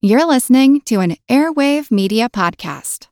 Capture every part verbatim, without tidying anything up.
You're listening to an Airwave Media Podcast.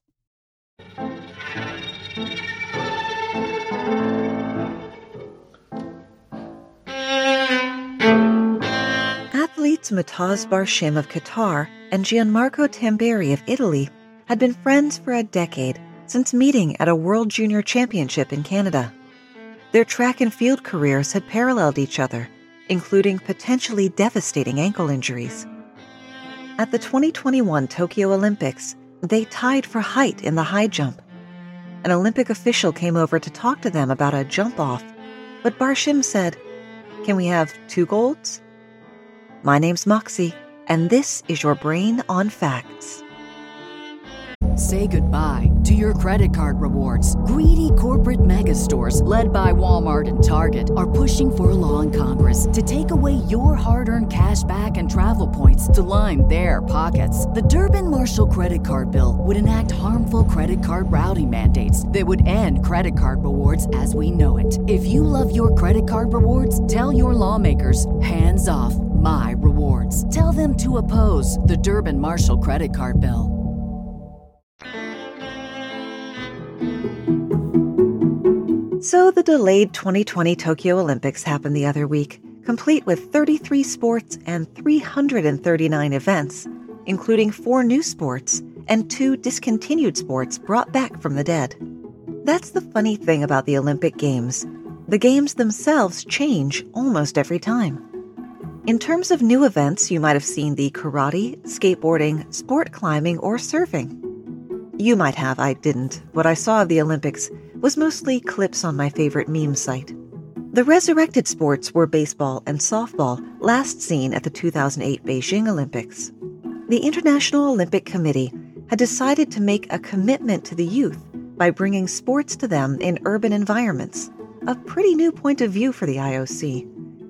Athletes Mutaz Barshim of Qatar and Gianmarco Tamberi of Italy had been friends for a decade since meeting at a World Junior Championship in Canada. Their track and field careers had paralleled each other, including potentially devastating ankle injuries. At the twenty twenty-one Tokyo Olympics, they tied for height in the high jump. An Olympic official came over to talk to them about a jump-off, but Barshim said, "Can we have two golds?" My name's Moxie, and this is your Brain on Facts. Say goodbye to your credit card rewards. Greedy corporate mega stores, led by Walmart and Target, are pushing for a law in Congress to take away your hard-earned cash back and travel points to line their pockets. The Durbin-Marshall credit card bill would enact harmful credit card routing mandates that would end credit card rewards as we know it. If you love your credit card rewards, tell your lawmakers, hands off my rewards. Tell them to oppose the Durbin-Marshall credit card bill. So the delayed twenty twenty Tokyo Olympics happened the other week, complete with thirty-three sports and three hundred thirty-nine events, including four new sports and two discontinued sports brought back from the dead. That's the funny thing about the Olympic Games. The games themselves change almost every time. In terms of new events, you might have seen the karate, skateboarding, sport climbing, or surfing. You might have, I didn't. What I saw of the Olympics was mostly clips on my favorite meme site. The resurrected sports were baseball and softball, last seen at the two thousand eight Beijing Olympics. The International Olympic Committee had decided to make a commitment to the youth by bringing sports to them in urban environments, a pretty new point of view for the I O C,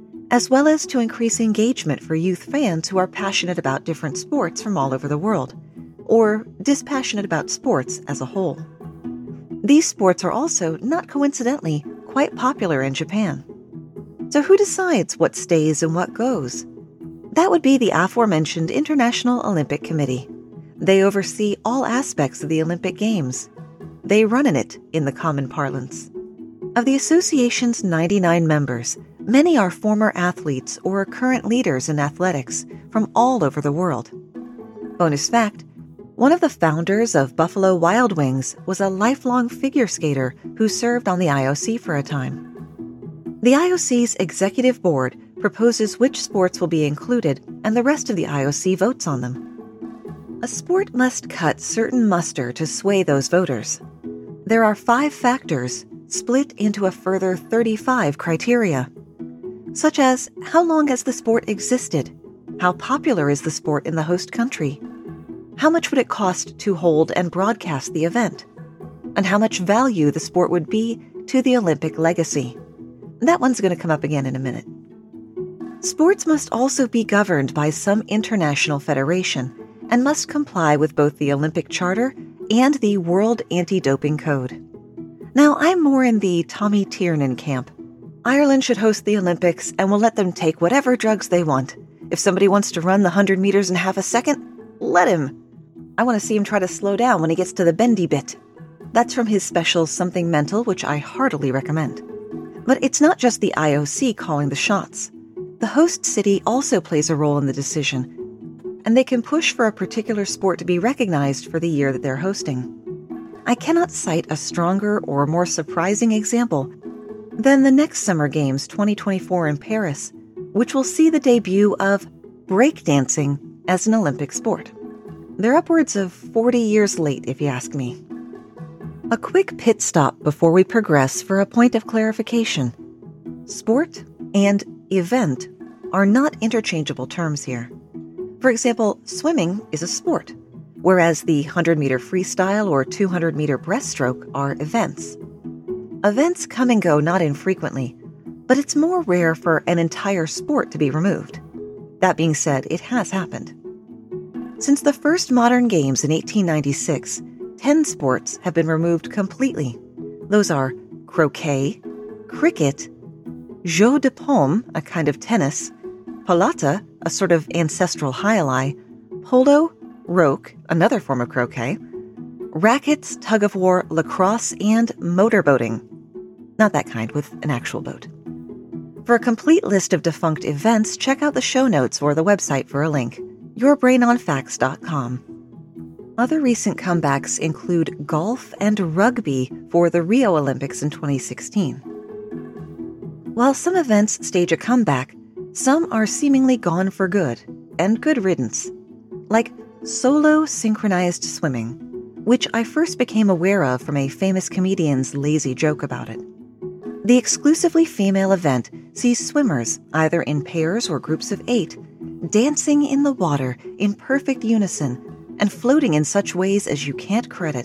as well as to increase engagement for youth fans who are passionate about different sports from all over the world, or dispassionate about sports as a whole. These sports are also, not coincidentally, quite popular in Japan. So who decides what stays and what goes? That would be the aforementioned International Olympic Committee. They oversee all aspects of the Olympic Games. They run in it, in the common parlance. Of the association's ninety-nine members, many are former athletes or current leaders in athletics from all over the world. Bonus fact, one of the founders of Buffalo Wild Wings was a lifelong figure skater who served on the I O C for a time. The I O C's executive board proposes which sports will be included, and the rest of the I O C votes on them. A sport must cut certain muster to sway those voters. There are five factors split into a further thirty-five criteria, such as how long has the sport existed, how popular is the sport in the host country, how much would it cost to hold and broadcast the event, and how much value the sport would be to the Olympic legacy. That one's going to come up again in a minute. Sports must also be governed by some international federation and must comply with both the Olympic Charter and the World Anti-Doping Code. Now, I'm more in the Tommy Tiernan camp. Ireland should host the Olympics and we'll let them take whatever drugs they want. If somebody wants to run the one hundred meters in half a second, let him. I want to see him try to slow down when he gets to the bendy bit. That's from his special Something Mental, which I heartily recommend. But it's not just the I O C calling the shots. The host city also plays a role in the decision, and they can push for a particular sport to be recognized for the year that they're hosting. I cannot cite a stronger or more surprising example than the next Summer Games twenty twenty-four in Paris, which will see the debut of breakdancing as an Olympic sport. They're upwards of forty years late, if you ask me. A quick pit stop before we progress for a point of clarification. Sport and event are not interchangeable terms here. For example, swimming is a sport, whereas the one hundred meter freestyle or two hundred meter breaststroke are events. Events come and go not infrequently, but it's more rare for an entire sport to be removed. That being said, it has happened. Since the first modern games in eighteen ninety-six, ten sports have been removed completely. Those are croquet, cricket, jeu de paume, a kind of tennis, pelota, a sort of ancestral jai alai, polo, roque, another form of croquet, rackets, tug-of-war, lacrosse, and motorboating. Not that kind, with an actual boat. For a complete list of defunct events, check out the show notes or the website for a link, your brain on facts dot com. Other recent comebacks include golf and rugby for the Rio Olympics in twenty sixteen. While some events stage a comeback, some are seemingly gone for good, and good riddance. Like solo synchronized swimming, which I first became aware of from a famous comedian's lazy joke about it. The exclusively female event sees swimmers, either in pairs or groups of eight, dancing in the water in perfect unison and floating in such ways as you can't credit.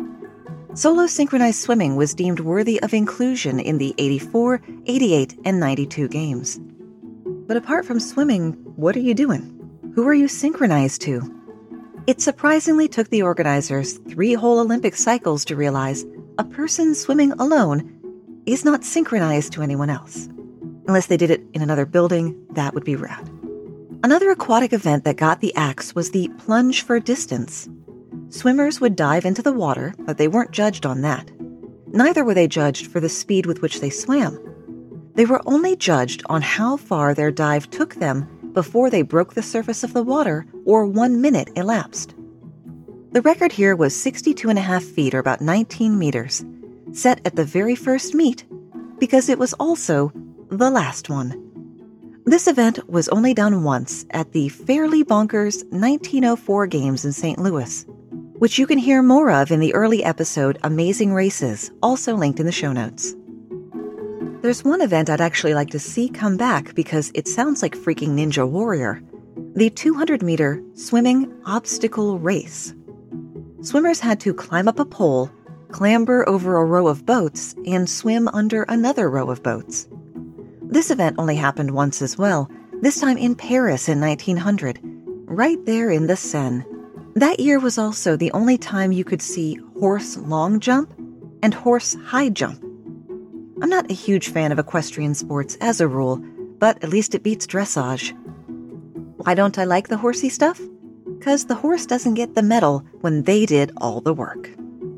Solo synchronized swimming was deemed worthy of inclusion in the eighty-four, eighty-eight, and ninety-two games. But apart from swimming, what are you doing? Who are you synchronized to? It surprisingly took the organizers three whole Olympic cycles to realize a person swimming alone is not synchronized to anyone else. Unless they did it in another building, that would be rad. Another aquatic event that got the axe was the plunge for distance. Swimmers would dive into the water, but they weren't judged on that. Neither were they judged for the speed with which they swam. They were only judged on how far their dive took them before they broke the surface of the water or one minute elapsed. The record here was sixty-two and a half feet, or about nineteen meters, set at the very first meet because it was also the last one. This event was only done once at the fairly bonkers nineteen oh four Games in Saint Louis, which you can hear more of in the early episode Amazing Races, also linked in the show notes. There's one event I'd actually like to see come back because it sounds like freaking Ninja Warrior, the two hundred meter swimming obstacle race. Swimmers had to climb up a pole, clamber over a row of boats, and swim under another row of boats. This event only happened once as well, this time in Paris in nineteen hundred, right there in the Seine. That year was also the only time you could see horse long jump and horse high jump. I'm not a huge fan of equestrian sports as a rule, but at least it beats dressage. Why don't I like the horsey stuff? 'Cause the horse doesn't get the medal when they did all the work.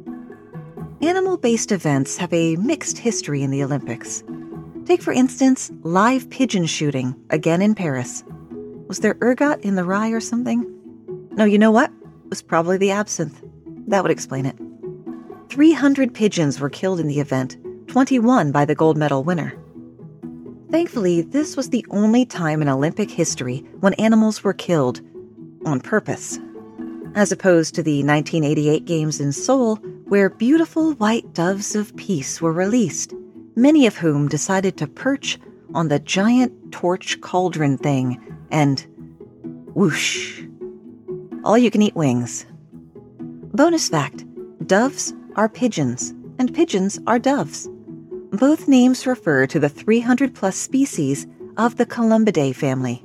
Animal-based events have a mixed history in the Olympics. Take, for instance, live pigeon shooting, again in Paris. Was there ergot in the rye or something? No, you know what? It was probably the absinthe. That would explain it. three hundred pigeons were killed in the event, twenty-one by the gold medal winner. Thankfully, this was the only time in Olympic history when animals were killed on purpose, as opposed to the nineteen eighty-eight Games in Seoul, where beautiful white doves of peace were released, many of whom decided to perch on the giant torch cauldron thing and whoosh. All-you-can-eat wings. Bonus fact, doves are pigeons, and pigeons are doves. Both names refer to the three hundred plus species of the Columbidae family.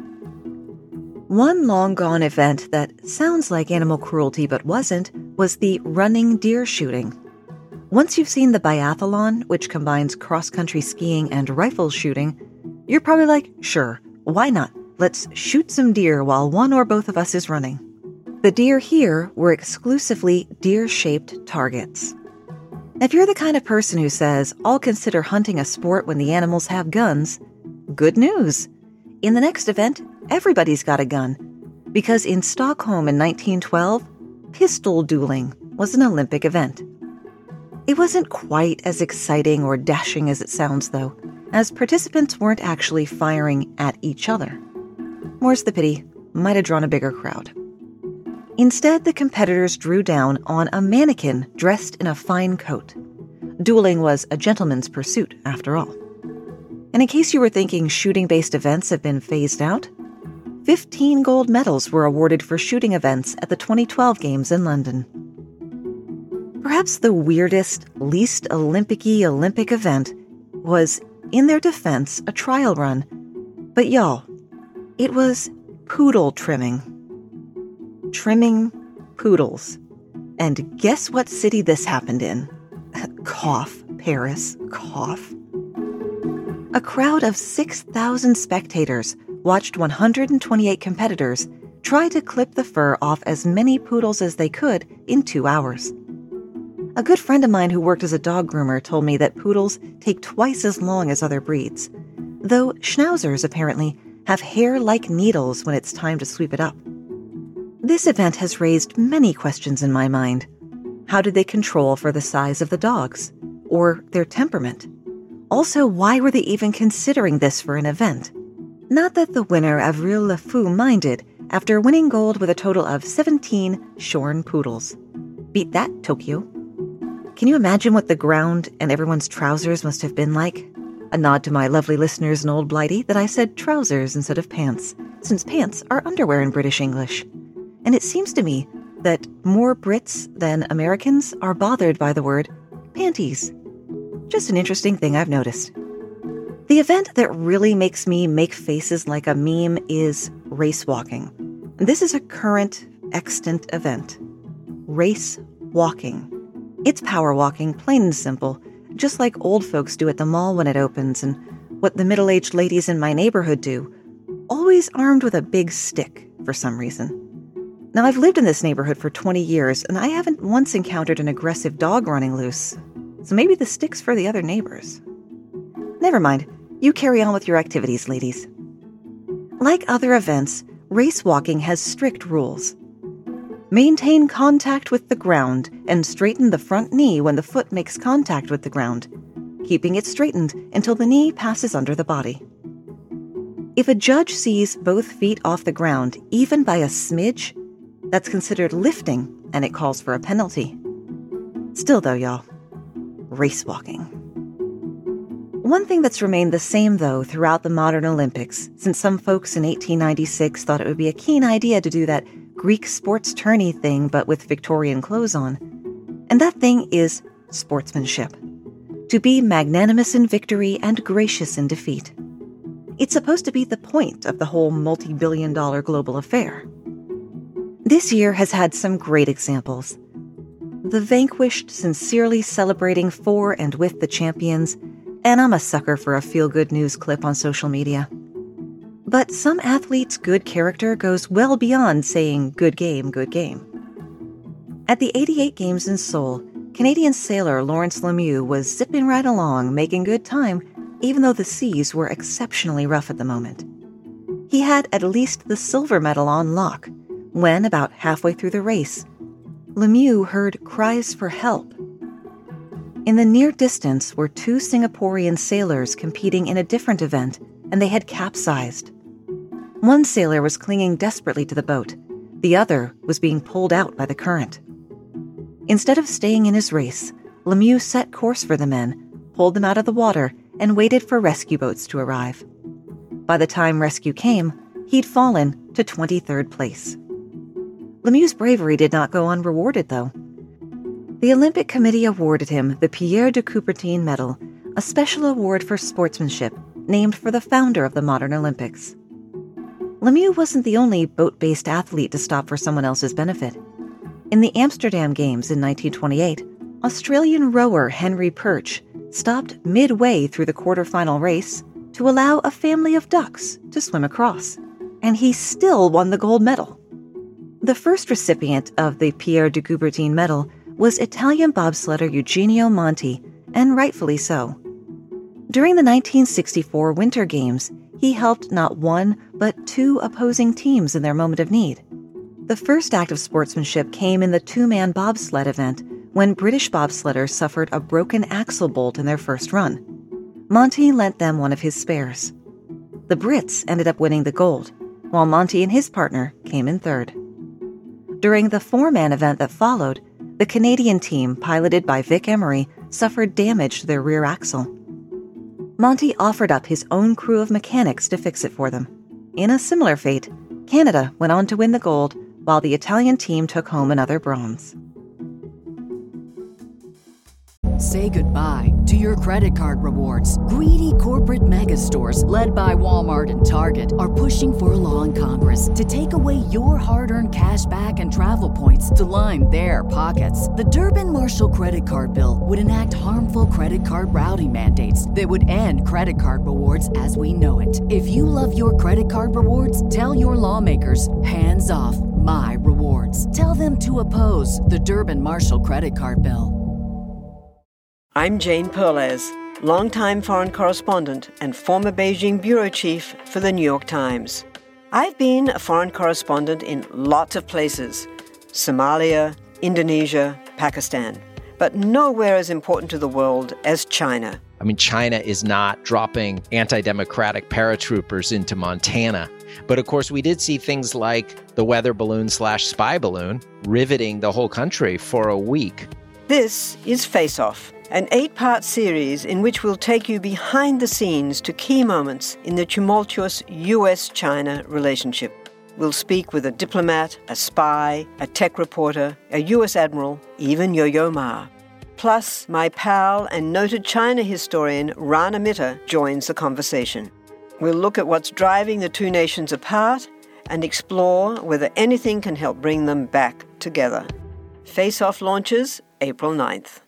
One long-gone event that sounds like animal cruelty but wasn't was the running deer shooting. Once you've seen the biathlon, which combines cross-country skiing and rifle shooting, you're probably like, sure, why not? Let's shoot some deer while one or both of us is running. The deer here were exclusively deer-shaped targets. If you're the kind of person who says, I'll consider hunting a sport when the animals have guns, good news. In the next event, everybody's got a gun. Because in Stockholm in nineteen twelve, pistol dueling was an Olympic event. It wasn't quite as exciting or dashing as it sounds, though, as participants weren't actually firing at each other. More's the pity, might have drawn a bigger crowd. Instead, the competitors drew down on a mannequin dressed in a fine coat. Dueling was a gentleman's pursuit, after all. And in case you were thinking shooting-based events have been phased out, fifteen gold medals were awarded for shooting events at the twenty twelve Games in London. Perhaps the weirdest, least Olympic-y Olympic event was, in their defense, a trial run. But y'all, it was poodle trimming. Trimming poodles. And guess what city this happened in? Cough, Paris, cough. A crowd of six thousand spectators watched one hundred twenty-eight competitors try to clip the fur off as many poodles as they could in two hours. A good friend of mine who worked as a dog groomer told me that poodles take twice as long as other breeds, though schnauzers apparently have hair like needles when it's time to sweep it up. This event has raised many questions in my mind. How did they control for the size of the dogs? Or their temperament? Also, why were they even considering this for an event? Not that the winner, Avril Lafou, minded after winning gold with a total of seventeen shorn poodles. Beat that, Tokyo. Can you imagine what the ground and everyone's trousers must have been like? A nod to my lovely listeners in Old Blighty that I said trousers instead of pants, since pants are underwear in British English. And it seems to me that more Brits than Americans are bothered by the word panties. Just an interesting thing I've noticed. The event that really makes me make faces like a meme is race walking. This is a current, extant event. Race walking. It's power walking, plain and simple, just like old folks do at the mall when it opens and what the middle-aged ladies in my neighborhood do, always armed with a big stick for some reason. Now, I've lived in this neighborhood for twenty years, and I haven't once encountered an aggressive dog running loose. So maybe the stick's for the other neighbors. Never mind. You carry on with your activities, ladies. Like other events, race walking has strict rules. Maintain contact with the ground and straighten the front knee when the foot makes contact with the ground, keeping it straightened until the knee passes under the body. If a judge sees both feet off the ground, even by a smidge, that's considered lifting, and it calls for a penalty. Still though, y'all, race walking. One thing that's remained the same, though, throughout the modern Olympics, since some folks in eighteen ninety-six thought it would be a keen idea to do that Greek sports tourney thing but with Victorian clothes on, and that thing is sportsmanship. To be magnanimous in victory and gracious in defeat. It's supposed to be the point of the whole multi-billion dollar global affair. This year has had some great examples. The vanquished sincerely celebrating for and with the champions, and I'm a sucker for a feel-good news clip on social media. But some athletes' good character goes well beyond saying good game, good game. At the eighty-eight Games in Seoul, Canadian sailor Lawrence Lemieux was zipping right along, making good time, even though the seas were exceptionally rough at the moment. He had at least the silver medal on lock, when, about halfway through the race, Lemieux heard cries for help. In the near distance were two Singaporean sailors competing in a different event, and they had capsized. One sailor was clinging desperately to the boat. The other was being pulled out by the current. Instead of staying in his race, Lemieux set course for the men, pulled them out of the water, and waited for rescue boats to arrive. By the time rescue came, he'd fallen to twenty-third place. Lemieux's bravery did not go unrewarded, though. The Olympic Committee awarded him the Pierre de Coubertin Medal, a special award for sportsmanship named for the founder of the modern Olympics. Lemieux wasn't the only boat-based athlete to stop for someone else's benefit. In the Amsterdam Games in nineteen twenty-eight, Australian rower Henry Perch stopped midway through the quarterfinal race to allow a family of ducks to swim across, and he still won the gold medal. The first recipient of the Pierre de Coubertin Medal was Italian bobsledder Eugenio Monti, and rightfully so. During the nineteen sixty-four Winter Games, he helped not one, but two opposing teams in their moment of need. The first act of sportsmanship came in the two-man bobsled event when British bobsledders suffered a broken axle bolt in their first run. Monti lent them one of his spares. The Brits ended up winning the gold, while Monti and his partner came in third. During the four-man event that followed, the Canadian team, piloted by Vic Emery, suffered damage to their rear axle. Monti offered up his own crew of mechanics to fix it for them. In a similar fate, Canada went on to win the gold, while the Italian team took home another bronze. Say goodbye to your credit card rewards. Greedy corporate mega stores, led by Walmart and Target, are pushing for a law in Congress to take away your hard-earned cash back and travel points to line their pockets. The Durbin-Marshall credit card bill would enact harmful credit card routing mandates that would end credit card rewards as we know it. If you love your credit card rewards, tell your lawmakers, hands hands off my rewards. Tell them to oppose the Durbin Marshall credit card bill. I'm Jane Perlez, longtime foreign correspondent and former Beijing bureau chief for the New York Times. I've been a foreign correspondent in lots of places: Somalia, Indonesia, Pakistan, but nowhere as important to the world as China. I mean, China is not dropping anti-democratic paratroopers into Montana. But of course, we did see things like the weather balloon slash spy balloon riveting the whole country for a week. This is Face Off, an eight-part series in which we'll take you behind the scenes to key moments in the tumultuous U S China relationship. We'll speak with a diplomat, a spy, a tech reporter, a U S admiral, even Yo-Yo Ma. Plus, my pal and noted China historian Rana Mitter joins the conversation. We'll look at what's driving the two nations apart and explore whether anything can help bring them back together. Face Off launches April ninth.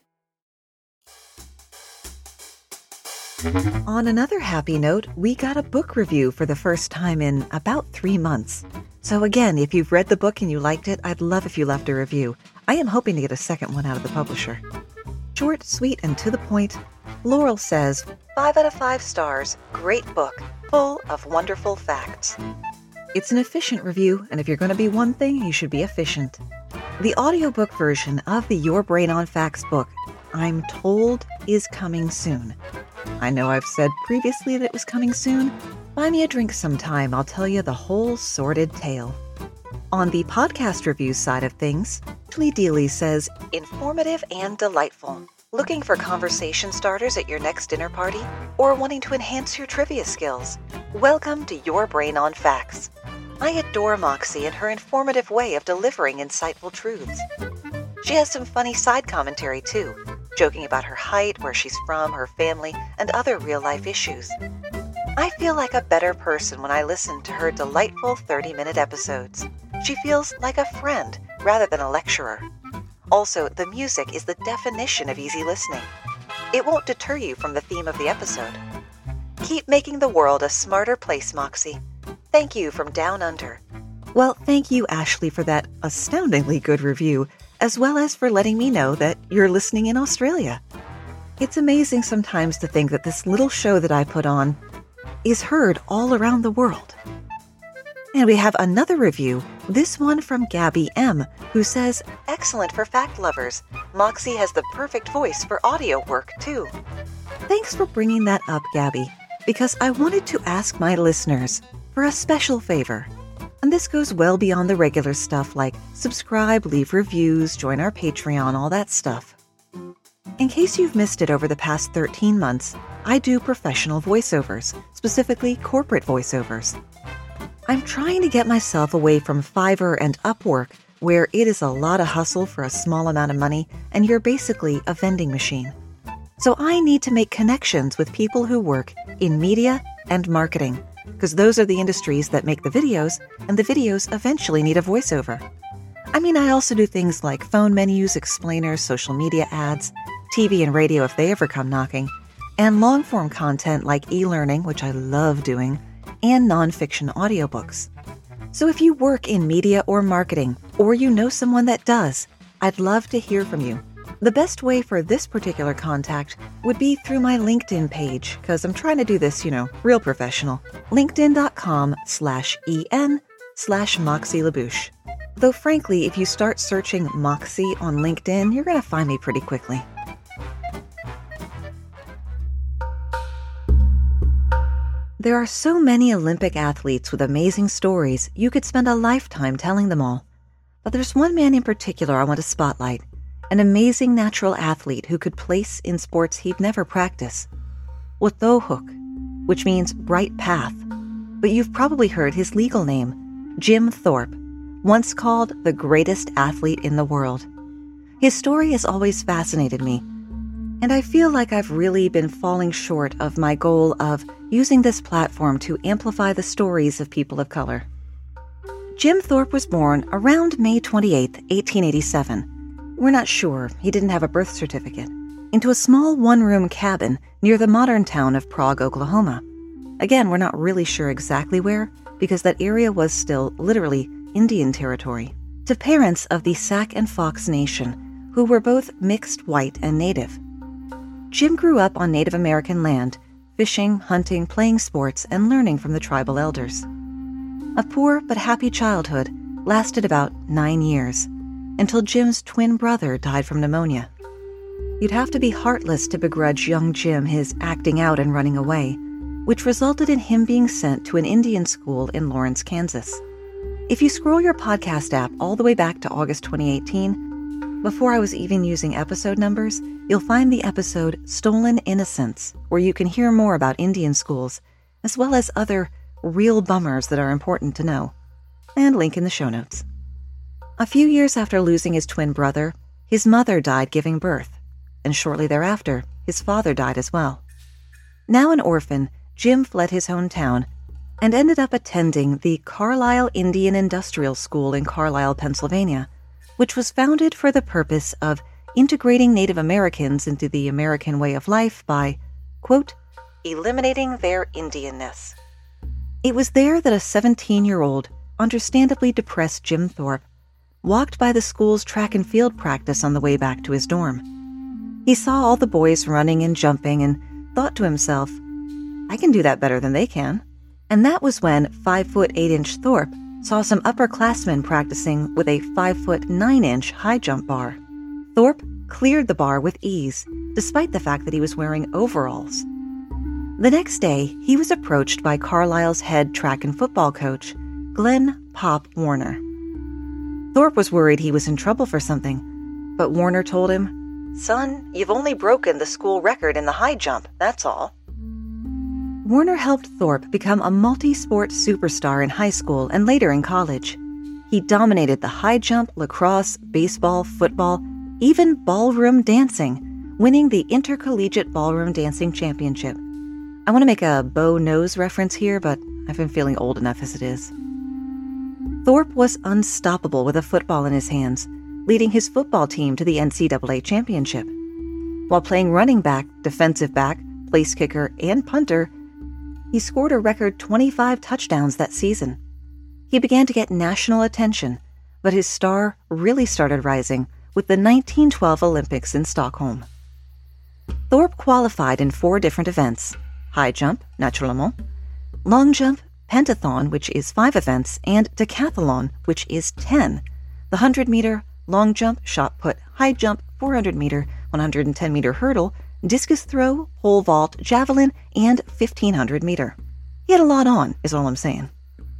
On another happy note, we got a book review for the first time in about three months. So again, if you've read the book and you liked it, I'd love if you left a review. I am hoping to get a second one out of the publisher. Short, sweet, and to the point, Laurel says, five out of five stars, great book, full of wonderful facts. It's an efficient review, and if you're going to be one thing, you should be efficient. The audiobook version of the Your Brain on Facts book, I'm told, is coming soon. I know I've said previously that it was coming soon. Buy me a drink sometime, I'll tell you the whole sordid tale. On the podcast review side of things, Ashley Deely says, informative and delightful. Looking for conversation starters at your next dinner party? Or wanting to enhance your trivia skills? Welcome to Your Brain on Facts. I adore Moxie and her informative way of delivering insightful truths. She has some funny side commentary too, joking about her height, where she's from, her family, and other real-life issues. I feel like a better person when I listen to her delightful thirty-minute episodes. She feels like a friend rather than a lecturer. Also, the music is the definition of easy listening. It won't deter you from the theme of the episode. Keep making the world a smarter place, Moxie. Thank you from Down Under. Well, thank you, Ashley, for that astoundingly good review, as well as for letting me know that you're listening in Australia. It's amazing sometimes to think that this little show that I put on is heard all around the world. And we have another review, this one from Gabby M., who says, excellent for fact lovers. Moxie has the perfect voice for audio work, too. Thanks for bringing that up, Gabby, because I wanted to ask my listeners for a special favor. And this goes well beyond the regular stuff like subscribe, leave reviews, join our Patreon, all that stuff. In case you've missed it over the past thirteen months, I do professional voiceovers, specifically corporate voiceovers. I'm trying to get myself away from Fiverr and Upwork, where it is a lot of hustle for a small amount of money, and you're basically a vending machine. So I need to make connections with people who work in media and marketing, because those are the industries that make the videos, and the videos eventually need a voiceover. I mean, I also do things like phone menus, explainers, social media ads, T V and radio if they ever come knocking, and long-form content like e-learning, which I love doing, and nonfiction audiobooks. So if you work in media or marketing, or you know someone that does, I'd love to hear from you. The best way for this particular contact would be through my LinkedIn page, because I'm trying to do this, you know, real professional. LinkedIn.com slash en slash Moxie LaBouche. Though frankly, if you start searching Moxie on LinkedIn, you're going to find me pretty quickly. There are so many Olympic athletes with amazing stories, you could spend a lifetime telling them all. But there's one man in particular I want to spotlight, an amazing natural athlete who could place in sports he'd never practice. Wathohuk, which means bright path. But you've probably heard his legal name, Jim Thorpe, once called the greatest athlete in the world. His story has always fascinated me, and I feel like I've really been falling short of my goal of using this platform to amplify the stories of people of color. Jim Thorpe was born around May twenty-eighth, eighteen eighty-seven. We're not sure, he didn't have a birth certificate, into a small one-room cabin near the modern town of Prague, Oklahoma. Again, we're not really sure exactly where, because that area was still literally Indian Territory, to parents of the Sac and Fox Nation, who were both mixed white and native. Jim grew up on Native American land, fishing, hunting, playing sports, and learning from the tribal elders. A poor but happy childhood lasted about nine years, until Jim's twin brother died from pneumonia. You'd have to be heartless to begrudge young Jim his acting out and running away, which resulted in him being sent to an Indian school in Lawrence, Kansas. If you scroll your podcast app all the way back to August twenty eighteen, before I was even using episode numbers, you'll find the episode Stolen Innocence, where you can hear more about Indian schools, as well as other real bummers that are important to know, and link in the show notes. A few years after losing his twin brother, his mother died giving birth, and shortly thereafter, his father died as well. Now an orphan, Jim fled his hometown and ended up attending the Carlisle Indian Industrial School in Carlisle, Pennsylvania, which was founded for the purpose of integrating Native Americans into the American way of life by, quote, eliminating their Indianness. It was there that a seventeen-year-old, understandably depressed Jim Thorpe walked by the school's track and field practice on the way back to his dorm. He saw all the boys running and jumping and thought to himself, I can do that better than they can. And that was when five-foot-eight-inch Thorpe saw some upperclassmen practicing with a five-foot-nine-inch high jump bar. Thorpe cleared the bar with ease, despite the fact that he was wearing overalls. The next day, he was approached by Carlisle's head track and football coach, Glenn Pop Warner. Thorpe was worried he was in trouble for something, but Warner told him, Son, you've only broken the school record in the high jump, that's all. Warner helped Thorpe become a multi-sport superstar in high school and later in college. He dominated the high jump, lacrosse, baseball, football, even ballroom dancing, winning the Intercollegiate Ballroom Dancing Championship. I want to make a Bo Knows reference here, but I've been feeling old enough as it is. Thorpe was unstoppable with a football in his hands, leading his football team to the N C double A championship. While playing running back, defensive back, place kicker, and punter, he scored a record twenty-five touchdowns that season. He began to get national attention, but his star really started rising with the nineteen twelve Olympics in Stockholm. Thorpe qualified in four different events: high jump, naturellement, long jump, pentathlon, which is five events, and decathlon, which is ten, the one hundred meter, long jump, shot put, high jump, four hundred meter, one hundred ten meter hurdle, discus throw, pole vault, javelin, and fifteen hundred meter. He had a lot on, is all I'm saying.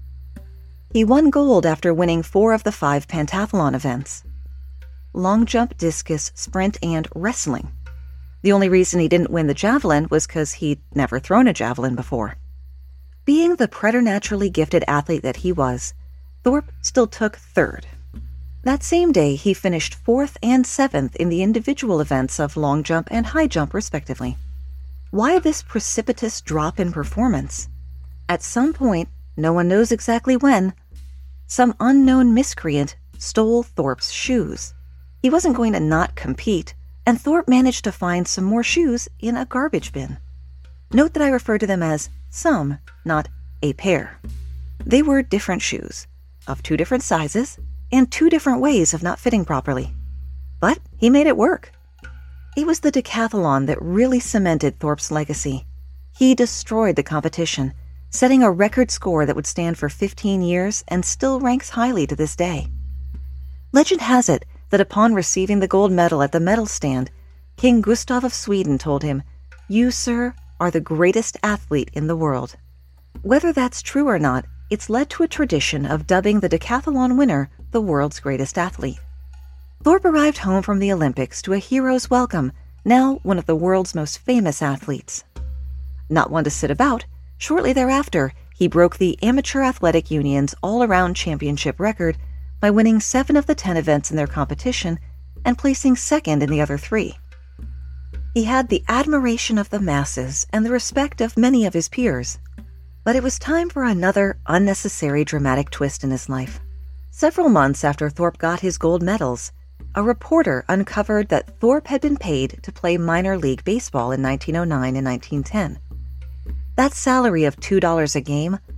He won gold after winning four of the five pentathlon events: long jump, discus, sprint, and wrestling. The only reason he didn't win the javelin was because he'd never thrown a javelin before. Being the preternaturally gifted athlete that he was, Thorpe still took third. That same day, he finished fourth and seventh in the individual events of long jump and high jump, respectively. Why this precipitous drop in performance? At some point, no one knows exactly when, some unknown miscreant stole Thorpe's shoes. He wasn't going to not compete, and Thorpe managed to find some more shoes in a garbage bin. Note that I refer to them as some, not a pair. They were different shoes, of two different sizes, and two different ways of not fitting properly. But he made it work. It was the decathlon that really cemented Thorpe's legacy. He destroyed the competition, setting a record score that would stand for fifteen years and still ranks highly to this day. Legend has it that upon receiving the gold medal at the medal stand, King Gustav of Sweden told him, "You, sir, are the greatest athlete in the world." Whether that's true or not, it's led to a tradition of dubbing the decathlon winner the world's greatest athlete. Thorpe arrived home from the Olympics to a hero's welcome, now one of the world's most famous athletes. Not one to sit about, shortly thereafter, he broke the Amateur Athletic Union's all-around championship record by winning seven of the ten events in their competition and placing second in the other three. He had the admiration of the masses and the respect of many of his peers. But it was time for another unnecessary dramatic twist in his life. Several months after Thorpe got his gold medals, a reporter uncovered that Thorpe had been paid to play minor league baseball in nineteen oh nine and nineteen ten. That salary of two dollars a game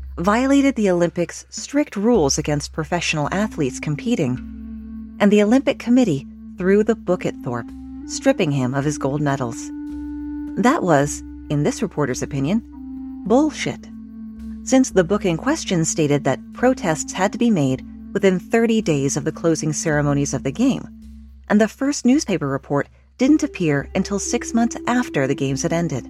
violated the Olympics' strict rules against professional athletes competing, and the Olympic Committee threw the book at Thorpe, stripping him of his gold medals. That was, in this reporter's opinion, bullshit, since the book in question stated that protests had to be made within thirty days of the closing ceremonies of the game, and the first newspaper report didn't appear until six months after the games had ended.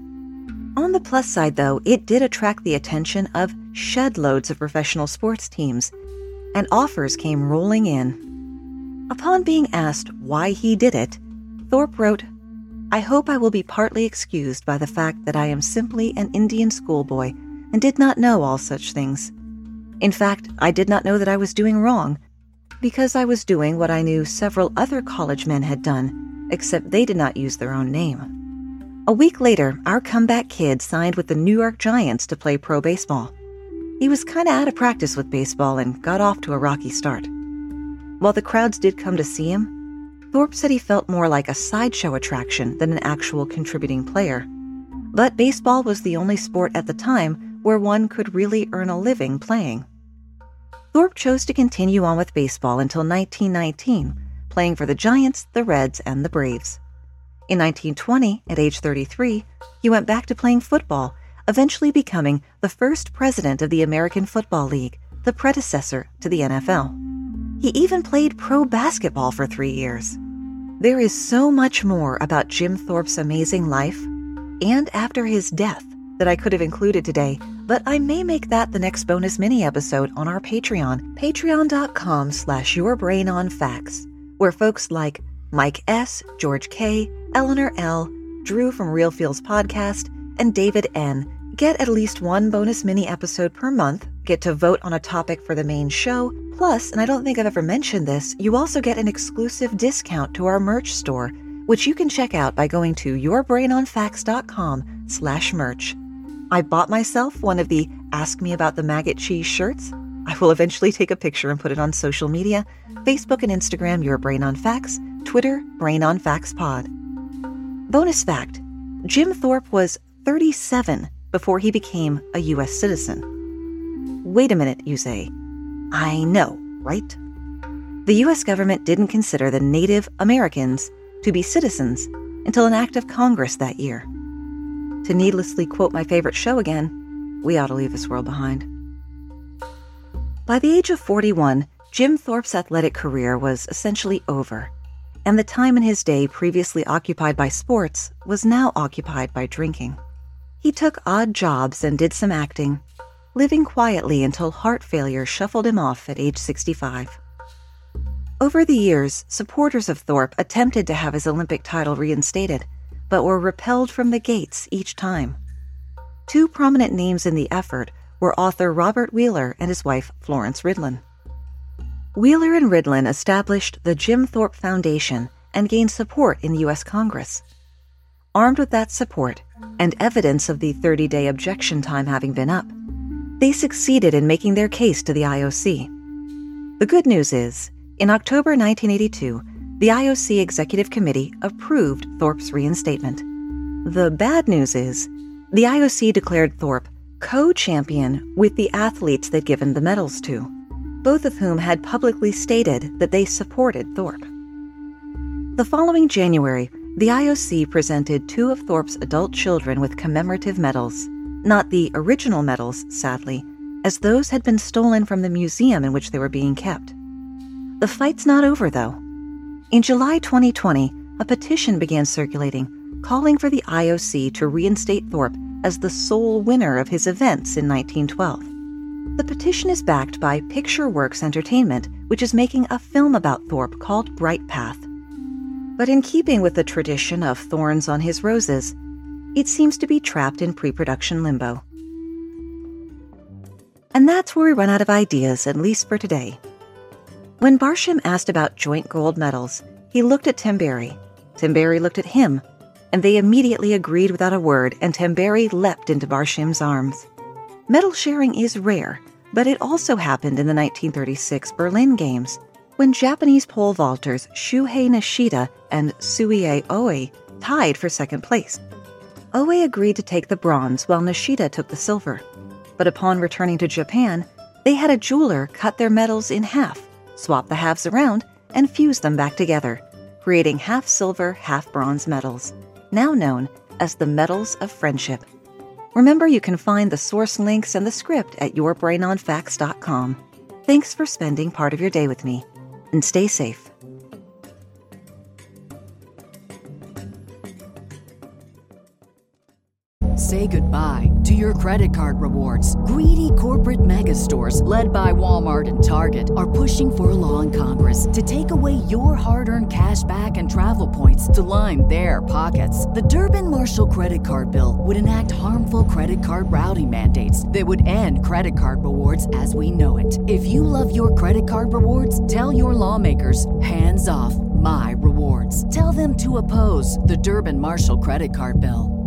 On the plus side, though, it did attract the attention of shed loads of professional sports teams, and offers came rolling in. Upon being asked why he did it, Thorpe wrote, "I hope I will be partly excused by the fact that I am simply an Indian schoolboy and did not know all such things. In fact, I did not know that I was doing wrong, because I was doing what I knew several other college men had done, except they did not use their own name." A week later, our comeback kid signed with the New York Giants to play pro baseball. He was kinda out of practice with baseball and got off to a rocky start. While the crowds did come to see him, Thorpe said he felt more like a sideshow attraction than an actual contributing player. But baseball was the only sport at the time where one could really earn a living playing. Thorpe chose to continue on with baseball until nineteen nineteen, playing for the Giants, the Reds, and the Braves. In nineteen twenty, at age thirty-three, he went back to playing football, eventually becoming the first president of the American Football League, the predecessor to the N F L. He even played pro basketball for three years. There is so much more about Jim Thorpe's amazing life, and after his death, that I could have included today, but I may make that the next bonus mini-episode on our Patreon, patreon.com slash yourbrainonfacts, where folks like Mike S., George K., Eleanor L., Drew from Real Feels Podcast, and David N. get at least one bonus mini-episode per month, get to vote on a topic for the main show, plus, and I don't think I've ever mentioned this, you also get an exclusive discount to our merch store, which you can check out by going to yourbrainonfacts.com slash merch. I bought myself one of the Ask Me About the Maggot Cheese shirts. I will eventually take a picture and put it on social media, Facebook and Instagram, Your Brain on Facts, Twitter, Brain on Facts Pod. Bonus fact, Jim Thorpe was thirty-seven before he became a U S citizen. Wait a minute, you say. I know, right? The U S government didn't consider the Native Americans to be citizens until an act of Congress that year. To needlessly quote my favorite show again, we ought to leave this world behind. By the age of forty-one, Jim Thorpe's athletic career was essentially over, and the time in his day previously occupied by sports was now occupied by drinking. He took odd jobs and did some acting, living quietly until heart failure shuffled him off at age sixty-five. Over the years, supporters of Thorpe attempted to have his Olympic title reinstated, but were repelled from the gates each time. Two prominent names in the effort were author Robert Wheeler and his wife Florence Ridlin. Wheeler and Ridlin established the Jim Thorpe Foundation and gained support in the U S Congress. Armed with that support and evidence of the thirty-day objection time having been up, they succeeded in making their case to the I O C. The good news is, in October nineteen eighty-two, the I O C Executive Committee approved Thorpe's reinstatement. The bad news is, the I O C declared Thorpe co-champion with the athletes they'd given the medals to, both of whom had publicly stated that they supported Thorpe. The following January, the I O C presented two of Thorpe's adult children with commemorative medals, not the original medals, sadly, as those had been stolen from the museum in which they were being kept. The fight's not over, though. In July twenty twenty, a petition began circulating, calling for the I O C to reinstate Thorpe as the sole winner of his events in nineteen twelve. The petition is backed by Picture Works Entertainment, which is making a film about Thorpe called Bright Path. But in keeping with the tradition of thorns on his roses, it seems to be trapped in pre-production limbo. And that's where we run out of ideas, at least for today. When Barsham asked about joint gold medals, he looked at Tim Barry. Tim Barry looked at him, and they immediately agreed without a word, and Tim Barry leapt into Barsham's arms. Medal sharing is rare, but it also happened in the nineteen thirty-six Berlin Games, when Japanese pole vaulters Shuhei Nishida and Suie Oe tied for second place. Oe agreed to take the bronze while Nishida took the silver. But upon returning to Japan, they had a jeweler cut their metals in half, swap the halves around, and fuse them back together, creating half silver, half bronze medals, now known as the Medals of Friendship. Remember, you can find the source links and the script at your brain on facts dot com. Thanks for spending part of your day with me, and stay safe. Say goodbye to your credit card rewards. Greedy corporate mega stores, led by Walmart and Target, are pushing for a law in Congress to take away your hard-earned cash back and travel points to line their pockets. The Durbin-Marshall credit card bill would enact harmful credit card routing mandates that would end credit card rewards as we know it. If you love your credit card rewards, tell your lawmakers, hands off my rewards. Tell them to oppose the Durbin-Marshall credit card bill.